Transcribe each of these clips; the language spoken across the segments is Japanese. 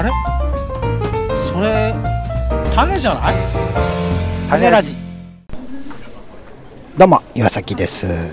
れそれ種じゃない？種ラジ。どうも岩崎です。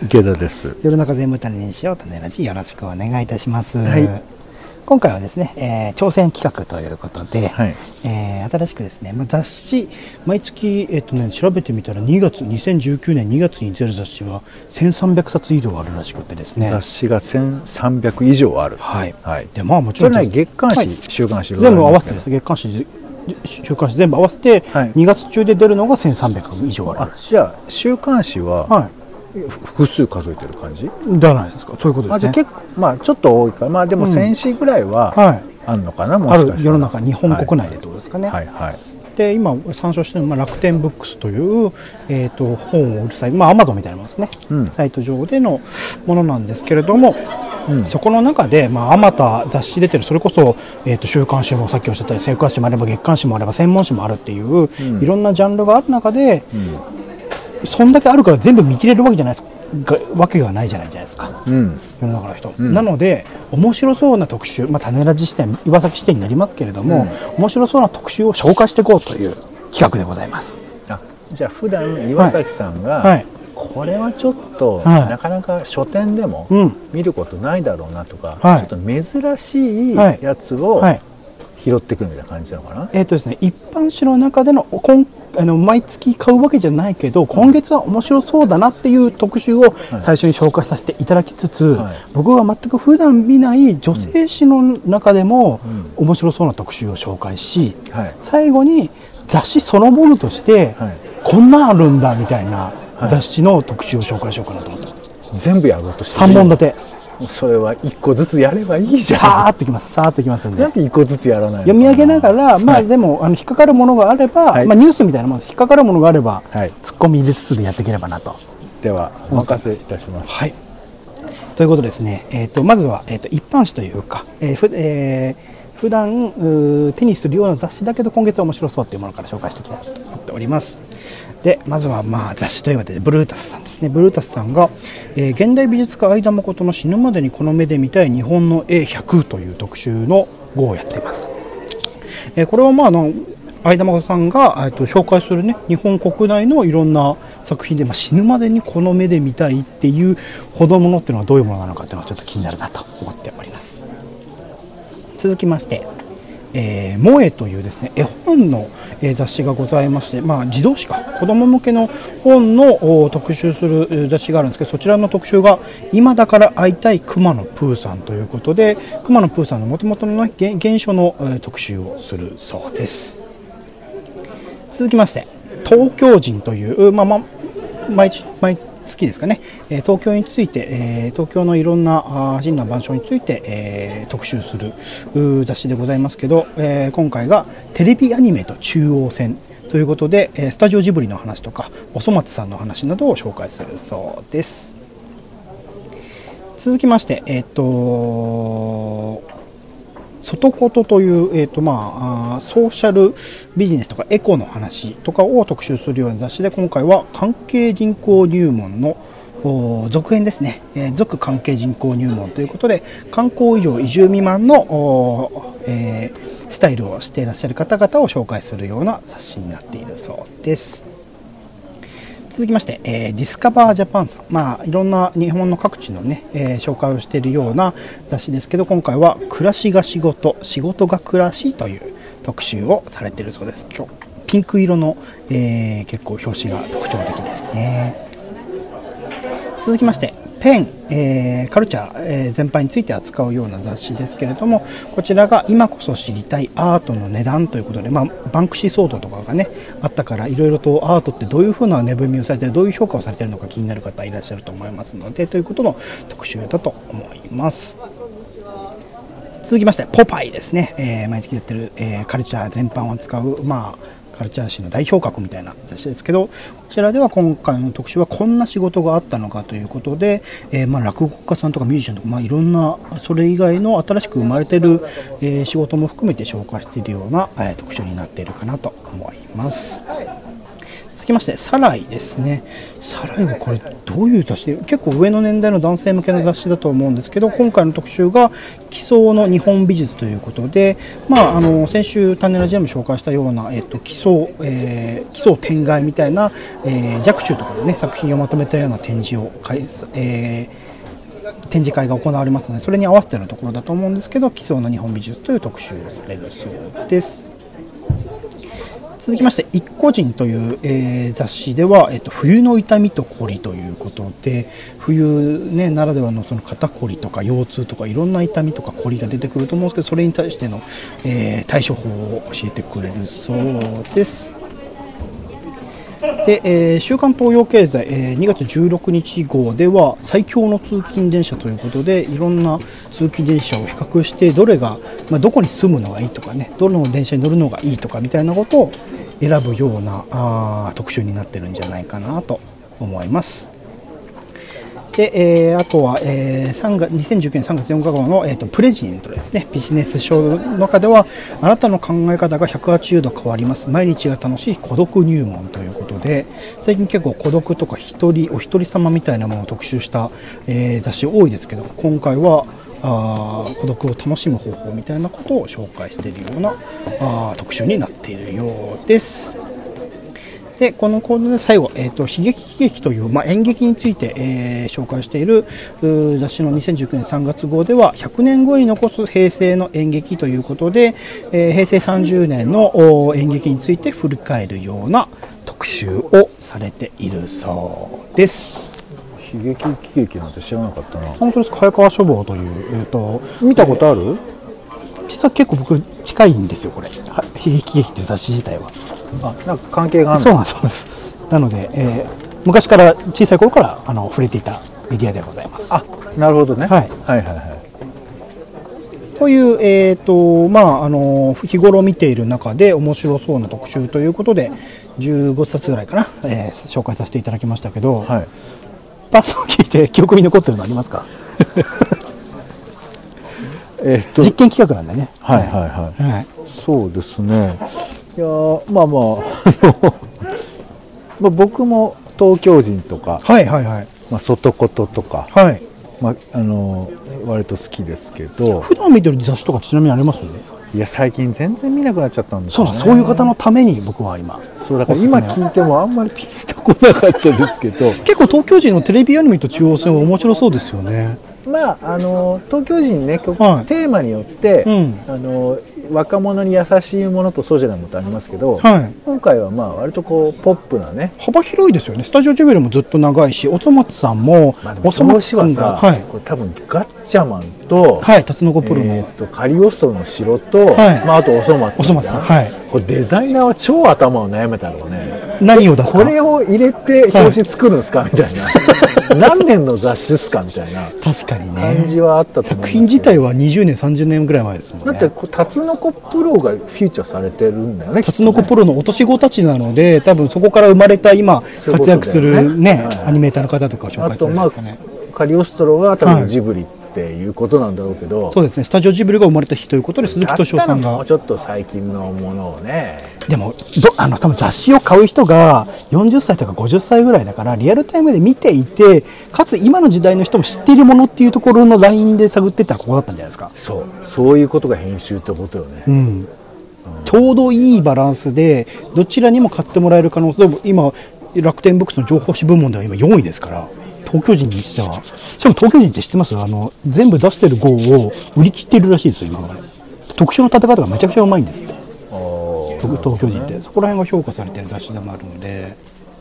池田です。 世の中全部種にしよう種ラジ、よろしくお願いいたします。 はい、 今回はですね、挑戦企画ということで、 はい、 新しくですね、雑誌毎月、調べてみたら2019年2月に出る雑誌は1300冊以上あるらしくてですね、 雑誌が1300以上ある。 はいはい、 でもちろんそれ月刊誌、はい、週刊誌全部合わせてです。月刊誌週刊誌全部合わせて2月中で出るのが1300以上あるらしい。 じゃあ週刊誌は複数数えてる感じじゃないですか。そういうことですね。 じゃあ結構、ちょっと多いから、でも1000誌ぐらいはあるのかな、もしかしたら。 ある世の中、日本国内でってことですかね。 はいはいはい。 で今参照しているのは楽天ブックスという、本を売るサイト、アマゾンみたいなものですね、サイト上でのものなんですけれども、そこの中で、あまた雑誌出てる、それこそ、週刊誌もさっきおっしゃったように週刊誌もあれば月刊誌もあれば専門誌もあるっていう、いろんなジャンルがある中で、そんだけあるから全部見切れるわけじゃないですか、わけがないじゃないですか、世の中の人、なので面白そうな特集、種ラジ視点、岩崎視点になりますけれども、面白そうな特集を紹介していこうという企画でございます。 じゃあ普段岩崎さんが、これはちょっと、なかなか書店でも見ることないだろうなとか、ちょっと珍しいやつを拾ってくるみたいな感じなのかな。 ですね、一般紙の中での毎月買うわけじゃないけど、今月は面白そうだなっていう特集を最初に紹介させていただきつつ、僕は全く普段見ない女性誌の中でも面白そうな特集を紹介し、最後に雑誌そのものとして、こんなんあるんだみたいな雑誌の特集を紹介しようかなと思ってます。 全部やろうとしてる。 3本立て。 それは1個ずつやればいいじゃん。 さーっときます。さーっときますんで。 なんで1個ずつやらないのかな。 読み上げながら、でも引っかかるものがあれば、ニュースみたいなものです。引っかかるものがあれば、ツッコミ入れつつでやっていければなと。 ではお任せいたします。 はい。ということですね。まずは一般紙というか、普段手にするような雑誌だけど今月は面白そうというものから紹介していきたいと思っております。でまずは雑誌というわけでブルータスさんですね。ブルータスさんが、現代美術家相田誠の死ぬまでにこの目で見たい日本の絵100という特集の号をやっています。これは相田誠さんが紹介するね、日本国内のいろんな作品で、死ぬまでにこの目で見たいっていうほどものっていうのはどういうものなのかっていうのはちょっと気になるなと思っております。続きまして萌えというですね、絵本の雑誌がございまして、児童誌か子供向けの本の特集する雑誌があるんですけど、そちらの特集が今だから会いたいくまのプーさんということで、くまのプーさんの元々の原書の特集をするそうです。続きまして東京人という、毎月ですかね、東京について、東京のいろんな真の板書について、特集する雑誌でございますけど、今回がテレビアニメと中央線ということで、スタジオジブリの話とかおそ松さんの話などを紹介するそうです。続きまして外ことという、ソーシャルビジネスとかエコの話とかを特集するような雑誌で、今回は関係人口入門の続編ですね。続関係人口入門ということで、観光以上移住未満の、スタイルをしていらっしゃる方々を紹介するような雑誌になっているそうです。続きまして、ディスカバージャパンさん、いろんな日本の各地のね、紹介をしているような雑誌ですけど、今回は暮らしが仕事、仕事が暮らしという特集をされているそうです。今日ピンク色の、結構表紙が特徴的ですね。続きましてペン、カルチャー、全般について扱うような雑誌ですけれども、こちらが今こそ知りたいアートの値段ということで、バンクシー騒動とかがねあったから、いろいろとアートってどういうふうな値踏みをされて、どういう評価をされているのか気になる方いらっしゃると思いますので、ということの特集だと思います。続きましてポパイですね。毎月やってる、カルチャー全般を扱うカルチャー誌の代表格みたいな雑誌ですけど、こちらでは今回の特集はこんな仕事があったのかということで、落語家さんとかミュージシャンとか、いろんなそれ以外の新しく生まれている、仕事も含めて紹介しているような、特集になっているかなと思います。続ききましてサライですね。サライはこれどういう雑誌で、結構上の年代の男性向けの雑誌だと思うんですけど、今回の特集が奇想の日本美術ということで、先週種ラジでも紹介したような、奇想天外みたいな、若冲とかの、ね、作品をまとめたような展示会が行われますので、それに合わせてのところだと思うんですけど、奇想の日本美術という特集をされるそうです。続きまして一個人という、雑誌では、冬の痛みとこりということで、冬、ね、ならではのその肩こりとか腰痛とかいろんな痛みとかこりが出てくると思うんですけど、それに対しての、対処法を教えてくれるそうです。で、週刊東洋経済、2月16日号では最強の通勤電車ということで、いろんな通勤電車を比較して、どれが、どこに住むのがいいとかね、どの電車に乗るのがいいとかみたいなことを選ぶような特集になってるんじゃないかなと思います。で、あとは、2019年3月4日号の、プレジデントですね。ビジネス書の中では、あなたの考え方が180度変わります。毎日が楽しい孤独入門ということで、最近結構孤独とかお一人様みたいなものを特集した、雑誌多いですけど、今回は孤独を楽しむ方法みたいなことを紹介しているような特集になっているようです。でこのコーナーで最後、悲劇という、演劇について、紹介している雑誌の2019年3月号では100年後に残す平成の演劇ということで、平成30年の演劇について振り返るような特集をされているそうです。 悲劇なんて知らなかったな。 本当ですか。早川書房という、 見たことある？ 実は結構僕近いんですよこれ。悲劇という雑誌自体は。 なんか関係があるの？ そうなんです。なので、昔から小さい頃から触れていたメディアでございます。 なるほどね。 はいという、日頃見ている中で面白そうな特集ということで15冊ぐらいかな、紹介させていただきましたけど、パッと聞いて記憶に残ってるのありますか？実験企画なんでね。 そうですね。いや僕も東京人とか、外こととか、割と好きですけど。 普段見てる雑誌とかちなみにあります？ いや最近全然見なくなっちゃったんですよね。 そういう方のために僕は今だから今聞いてもあんまりピンとこなかったですけど結構東京人のテレビアニメと中央線は面白そうですよね。 東京人ね、テーマによって、若者に優しいものとそうじゃないものとありますけど、今回は割とポップなね、 幅広いですよね。スタジオジブリもずっと長いし、おそ松さんも、 おそ松さんがこれ多分ガッチャマンと、 タツノコプロの、 カリオストロの城と、あとおそ松さん、これデザイナーは超頭を悩めたろうね。 何を出すか、 これを入れて表紙作るんですかみたいな何年の雑誌ですかみたいな確かにね感じはあったと思いますけど、 作品自体は20年30年ぐらい前ですもんね。 だってタツノコプロがフューチャーされてるんだよね。 タツノコプロのお年子たちなので、多分そこから生まれた今活躍するアニメーターの方とかを紹介するんですかね。 カリオストロは多分ジブリっていうことなんだろうけど、 そうですね。スタジオジブリが生まれた日ということで鈴木敏夫さんがもうちょっと最近のものをね。 でも多分雑誌を買う人が40歳とか50歳ぐらいだから、リアルタイムで見ていて、かつ今の時代の人も知っているものっていうところのラインで探っていったらここだったんじゃないですか。 そういうことが編集ってことよね。 ちょうどいいバランスでどちらにも買ってもらえる可能性。今楽天ブックスの情報誌部門では今4位ですから、東京人にしては。しかも東京人って知ってます？全部出してる号を売り切っているらしいですよ今。特集の立て方がめちゃくちゃうまいんですって。東京人ってそこら辺が評価されている雑誌でもあるので。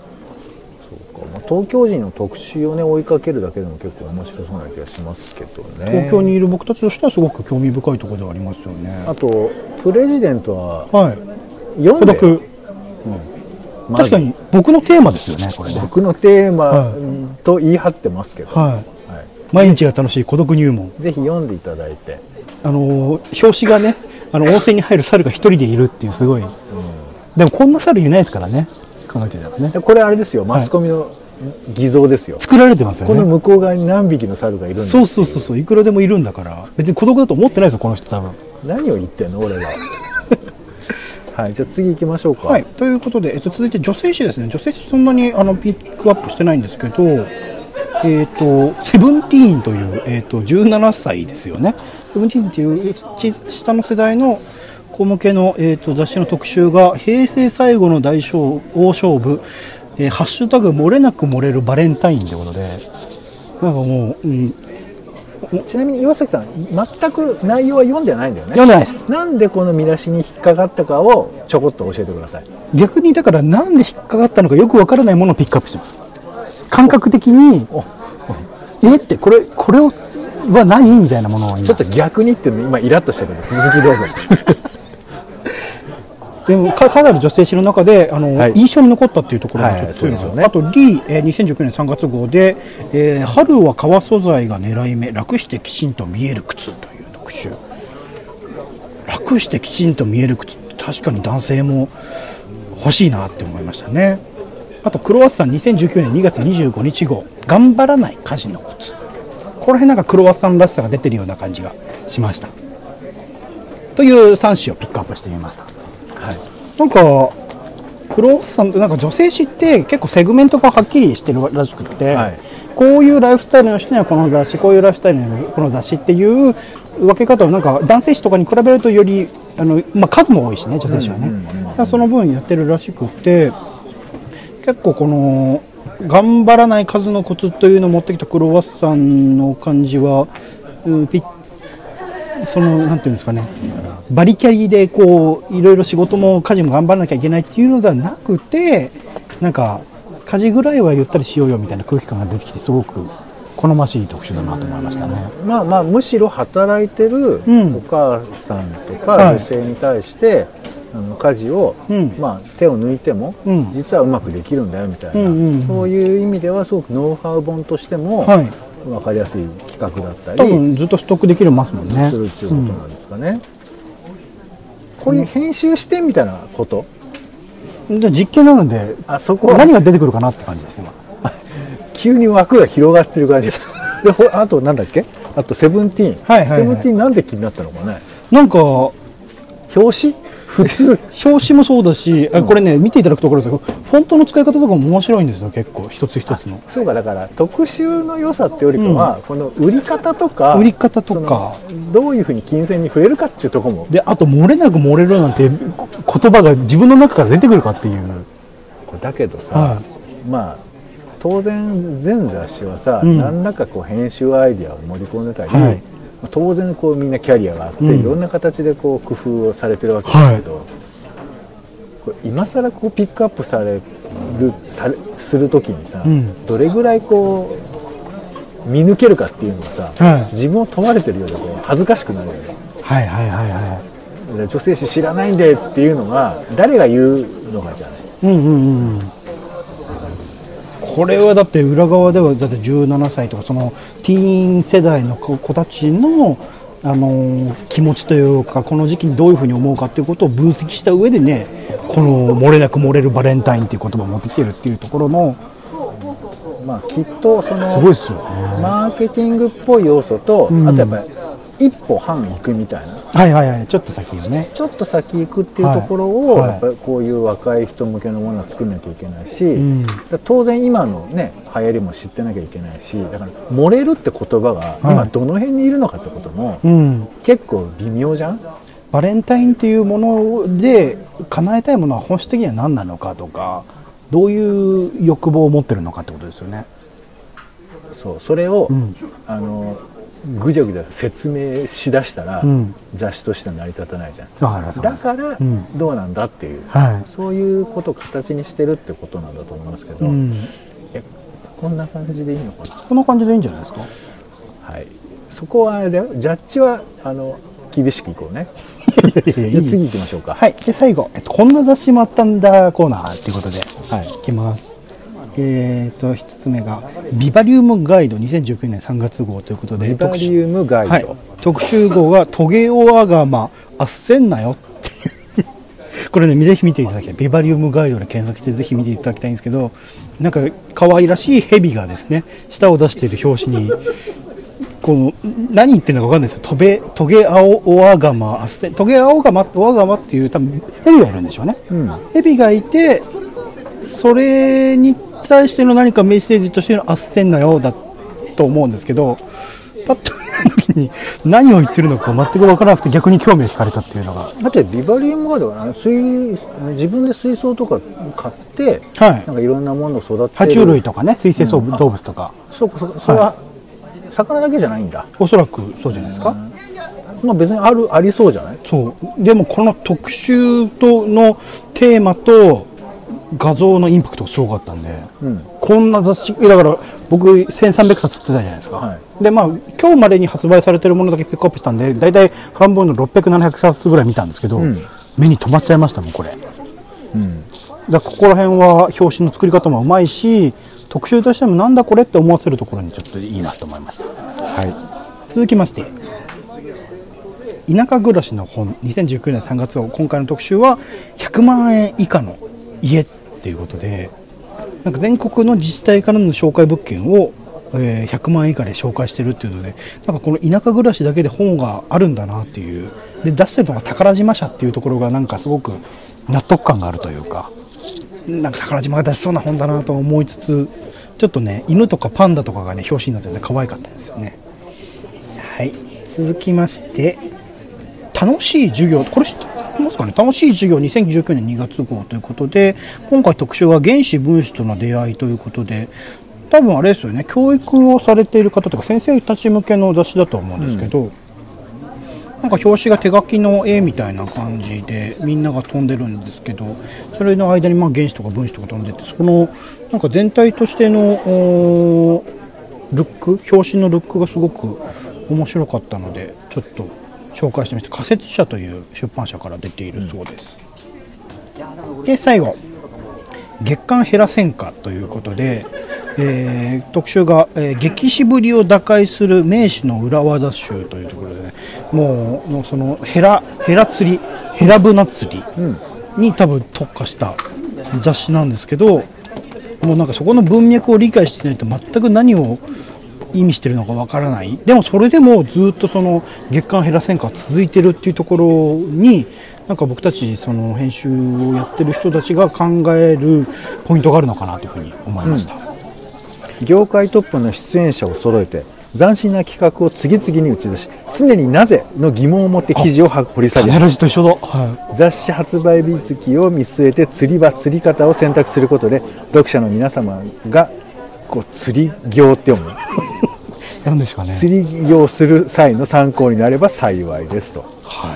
東京人の特集をね追いかけるだけでも結構面白そうな気がしますけどね。 東京にいる僕たちとしてはすごく興味深いところではありますよね。 あとプレジデントは読んで、 孤独、確かに僕のテーマですよねこれね。 僕のテーマと言い張ってますけど、 毎日が楽しい孤独入門、 ぜひ読んでいただいて、 表紙がね温泉に入る猿が一人でいるっていうすごい、でもこんな猿いないですからね、考えてたらね。 これあれですよ、マスコミの偽造ですよ。 作られてますよね。 この向こう側に何匹の猿がいるんだ。 そういくらでもいるんだから、別に孤独だと思ってないですよこの人多分。 何を言ってんの俺ははい、じゃあ次行きましょうか。 はい、ということで、続いて女性誌ですね。女性誌そんなにピックアップしてないんですけど、セブンティーンという、17歳ですよね。セブンティーンという下の世代の子向けの、雑誌の特集が平成最後の大勝負、ハッシュタグ漏れなく漏れるバレンタインということで、なんかもう、 ちなみに岩崎さん、全く内容は読んでないんだよね。 読んでないです。 なんでこの見出しに引っかかったかをちょこっと教えてください。 逆にだからなんで引っかかったのかよくわからないものをピックアップしてます。感覚的にってこれは何みたいなものをちょっと逆にって今イラッとしてるので続きどうぞ。 でもかなり女性誌の中で印象に残ったっていうところがちょっと強いんですよね。あとリー、2019年3月号で、春は革素材が狙い目、楽してきちんと見える靴という特集。楽してきちんと見える靴って確かに男性も欲しいなって思いましたね。あとクロワッサン2019年2月25日号、頑張らない家事のコツ。この辺なんかクロワッサンらしさが出てるような感じがしましたという3紙をピックアップしてみました。はい、なんかクロワッサンってなんか女性誌って結構セグメントがはっきりしてるらしくて、はい、こういうライフスタイルの人にはこの雑誌、こういうライフスタイルにはこの雑誌っていう分け方をなんか男性誌とかに比べるとより数も多いしね、女性誌はね、その分やってるらしくて、結構この頑張らない数のコツというのを持ってきたクロワッサンの感じはそのなんていうんですかね、バリキャリでこういろいろ仕事も家事も頑張らなきゃいけないっていうのではなくて、なんか家事ぐらいはゆったりしようよみたいな空気感が出てきて、すごく好ましい特集だなと思いましたね。 むしろ働いてるお母さんとか女性に対して、家事を、手を抜いても、実はうまくできるんだよみたいな、そういう意味ではすごくノウハウ本としても、分かりやすい企画だったり、 多分ずっとストックできるますもんね。 するっていうことなんですかね。こういう編集視点みたいなこと、 実験なので、そこは何が出てくるかなって感じですね。 急に枠が広がってる感じです。で、あとなんだっけ？あとセブンティーン。セブンティーンなんで気になったのかね。 なんか表紙？普通表紙もそうだし、これね見ていただくところですけど、フォントの使い方とかも面白いんですよ、結構一つ一つの。 そうか、だから特集の良さってよりかは、この売り方とかどういうふうに金銭に触れるかっていうところもで、あと漏れなく漏れるなんて言葉が自分の中から出てくるかっていう。 だけどさ、当然全雑誌はさ、何らかこう編集アイディアを盛り込んでたり、当然こうみんなキャリアがあって、いろんな形でこう工夫をされてるわけですけど、これ今更こうピックアップする時にさ、どれぐらいこう見抜けるかっていうのがさ、自分を問われてるようでこう恥ずかしくなるよね。女性誌知らないんでっていうのが誰が言うのかじゃない。 これはだって裏側ではだって17歳とかそのティーン世代の子たちの、気持ちというか、この時期にどういうふうに思うかということを分析した上でね、この漏れなく漏れるバレンタインという言葉を持ってきてるっていうところの、 きっとそのすごいですよね、 マーケティングっぽい要素と、あとやっぱり一歩半行くみたいな、 ちょっと先よね、 ちょっと先行くっていうところを、やっぱりこういう若い人向けのものを作らなきゃいけないし、当然今のね流行りも知ってなきゃいけないし、だから漏れるって言葉が今どの辺にいるのかってことも、結構微妙じゃん。 バレンタインっていうもので叶えたいものは本質的には何なのかとか、どういう欲望を持ってるのかってことですよね。 それを、ぐじゃぐじゃ説明しだしたら、雑誌としては成り立たないじゃん。だから、どうなんだっていう、そういうことを形にしてるってことなんだと思いますけど、こんな感じでいいのかな。 こんな感じでいいんじゃないですか。 そこはあれだよ、ジャッジは厳しくいこうね。じゃあ次行きましょうか。 で最後、こんな雑誌もあったんだコーナーということで、いきます。1つ目がビバリウムガイド2019年3月号ということで、 ビバリウムガイド、 特集号がトゲオアガマあっせんなよっていうこれねぜひ見ていただきたい。ビバリウムガイドで検索してぜひ見ていただきたいんですけど、なんか可愛らしいヘビがですね舌を出している表紙にこの何言ってるのか分かんないですよ。トゲアオワガマアッセン、トゲアオワガマっていう多分ヘビがいるんでしょうね、ヘビがいて、それに対しての何かメッセージとしてのあっせんなよだと思うんですけど、パッと見た時に何を言ってるのか全く分からなくて逆に興味を惹かれたっていうのが。 だってビバリーガードは、ね、自分で水槽とか買って、なんかいろんなものを育てる爬虫類とかね、水生動物とか、 それは魚だけじゃないんだ。 おそらくそうじゃないですか。 まあ別にありそうじゃない。 そうでもこの特集のテーマと画像のインパクトがすごかったんで、こんな雑誌だから僕1300冊ってたじゃないですか、でまあ今日までに発売されてるものだけピックアップしたんでだいたい半分の600、700冊ぐらい見たんですけど、目に留まっちゃいましたもんこれ、だここら辺は表紙の作り方もうまいし、特集としてもなんだこれって思わせるところにちょっといいなと思いました。続きまして田舎暮らしの本2019年3月号、今回の特集は100万円以下の家っていうことで、なんか全国の自治体からの紹介物件を100万円以下で紹介してるっていうので、なんかこの田舎暮らしだけで本があるんだなっていう、で出してるのが宝島社っていうところがなんかすごく納得感があるというか、なんか宝島が出しそうな本だなと思いつつ、ちょっとね犬とかパンダとかがね表紙になってて可愛かったんですよね。はい、続きまして楽しい授業、これ知ってますかね。楽しい授業2019年2月号ということで、今回特集は原子分子との出会いということで、多分あれですよね、教育をされている方とか先生たち向けの雑誌だと思うんですけど、なんか表紙が手書きの絵みたいな感じでみんなが飛んでるんですけど、それの間にまあ原子とか分子とか飛んでて、そのなんか全体としてのルック、表紙のルックがすごく面白かったのでちょっと紹介してみました。仮説社という出版社から出ているそうです。で最後月刊ヘラ戦火ということで、特集が、激死ぶりを打開する名士の裏技集というところで、ね、もうそのヘラ釣り、ヘラブナ釣りに多分特化した雑誌なんですけど、もうなんかそこの文脈を理解してないと全く何を意味してるのかわからない。でもそれでもずっとその月刊ヘラ戦火が続いてるっていうところに、なんか僕たちその編集をやってる人たちが考えるポイントがあるのかなというふうに思いました。 業界トップの出演者を揃えて斬新な企画を次々に打ち出し、常になぜの疑問を持って記事を掘り下げる。 と一緒だ、 雑誌発売日月を見据えて釣り方を選択することで、読者の皆様がこう釣り業って読むなんですかね、 釣り業する際の参考になれば幸いですと、いう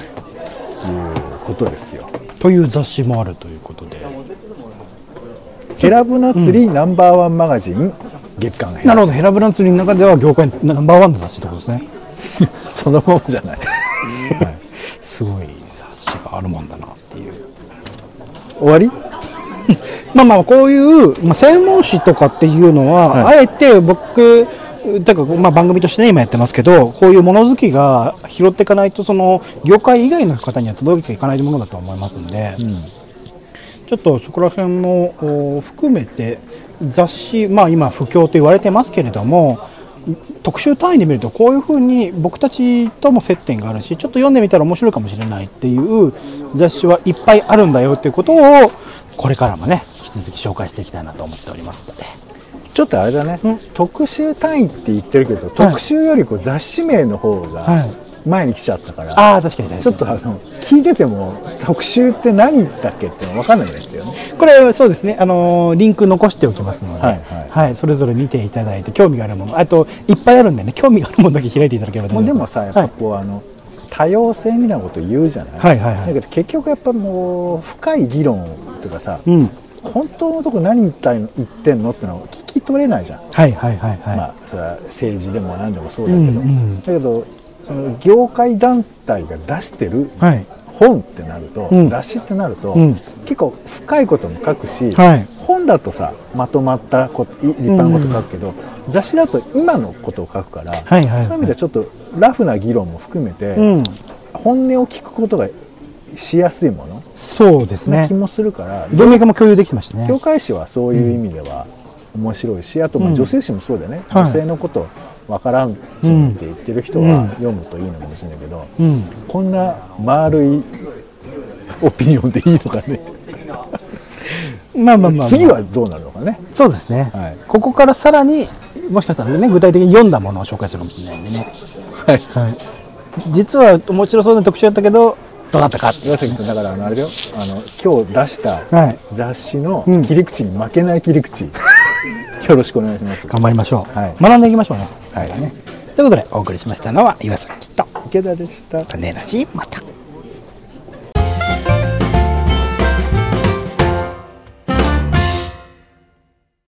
ことですよ。 という雑誌もあるということで、 ヘラブナ釣りナンバーワンマガジン月刊ヘラ。 なるほど、ヘラブナ釣りの中では業界ナンバーワンの雑誌ってことですねそのままじゃない、 すごい雑誌があるもんだなっていう。 終わりまあこういう、専門誌とかっていうのは、あえて僕だから、番組として、ね、今やってますけど、こういう物好きが拾っていかないとその業界以外の方には届いていかないものだと思いますので、ちょっとそこら辺も含めて雑誌、今不況と言われてますけれども、特集単位で見るとこういうふうに僕たちとも接点があるし、ちょっと読んでみたら面白いかもしれないっていう雑誌はいっぱいあるんだよっていうことをこれからもね引き続き紹介していきたいなと思っておりますので。 ちょっとあれだね、特集単位って言ってるけど、特集より雑誌名の方が前に来ちゃったから、 確かにちょっと聞いてても特集って何だっけって分かんないんですよね。 これそうですね、リンク残しておきますので、それぞれ見ていただいて、興味があるもの、あといっぱいあるんでね、興味があるものだけ開いていただければ。 でもさ、やっぱこう、多様性みたいなこと言うじゃない、だけど結局やっぱもう深い議論とかさ、本当のとこ何言ってんのってのを聞き取れないじゃん。それは政治でも何でもそうだけど、だけどその業界団体が出してる本ってなると、雑誌ってなると、結構深いことも書くし、本だとさまとまった立派なこと書くけど、雑誌だと今のことを書くから、そういう意味ではちょっとラフな議論も含めて、本音を聞くことがしやすいもの、 そうですね、 気もするから、 文脈も共有できてましたね。 業界誌はそういう意味では面白いし、あと女性誌もそうだよね、女性のこと分からんって言ってる人は読むといいのかもしれないけど、こんな丸いオピニオンでいいのかね。次はどうなるのかね。 そうですね、はい、ここからさらにもしかしたらね具体的に読んだものを紹介するかもしれないんでね、はいはい、実は面白そうな特集だったけどどうだったかって。 岩崎さんだからあれだよ、今日出した雑誌の切り口に負けない切り口、よろしくお願いします。 頑張りましょう、はい、学んでいきましょうね。はいね、ということでお送りしましたのは岩崎と池田でした。 種ラジまた。